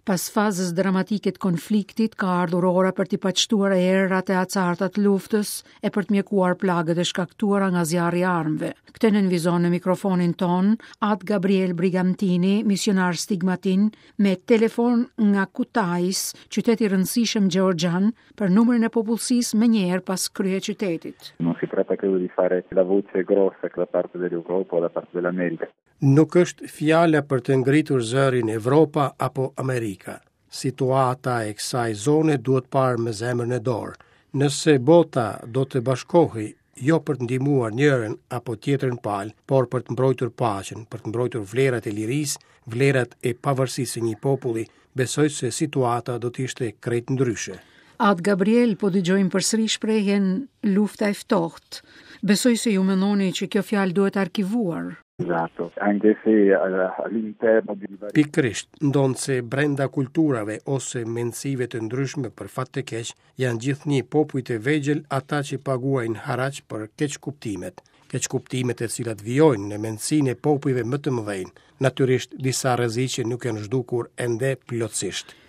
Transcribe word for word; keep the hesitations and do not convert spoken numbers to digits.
Pas fazës dramatike të konfliktit, ka ardhur ora për t'i paqëtuar errat e acarta të luftës e për të mjekuar plagët e shkaktuara nga zjarri i armëve. Këtë nënvizon në mikrofonin ton Atë Gabriel Brigantini, misionar stigmatin, me telefon nga Kutais, qyteti i rëndësishëm gjeorgjan, për numrin e popullsisë më njëherë pas kryeqytetit. Non si tratta credo di fare la voce grossa da parte dell'Europa o da parte dell'America. Nuk është fjala për të ngritur zërin Evropa apo Amerika. Situata e kësaj zone duhet parë me zemrën e dorë. Nëse bota do të bashkohej jo për të ndihmuar njërin apo tjetrën palë, por për të mbrojtur paqen, për të mbrojtur vlerat e lirisë, vlerat e pavarësisë së një populli, besoj se situata do të ishte krejt ndryshe. Atë Gabriel, po dëgjojmë përsëri shprehjen lufta e ftohtë. Besoj se ju mendoni që kjo fjalë duhet arkivuar. Esatto, anche se all'interno di Pikrisht, ndonë se brenda kulturave ose mendësive të ndryshme për fat të keq, janë gjithnjë popujt e vegjël ata që paguajnë haraq për keq kuptimet, keq kuptimet e cilat vijojnë në mendësinë e popujve më të mëdhenj. Natyrisht disa rreziqe nuk janë zhdukur ende plotësisht.